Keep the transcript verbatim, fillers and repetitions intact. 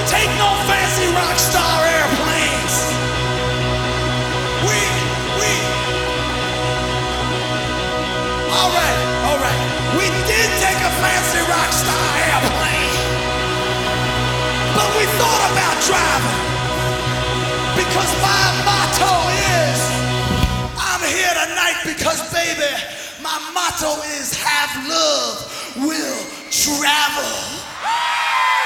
take no fancy rock star airplanes. We, we. All right, all right. We did take a fancy rock star airplane, but we thought about driving because my motto is, I'm here tonight because, baby, my motto is have love will travel.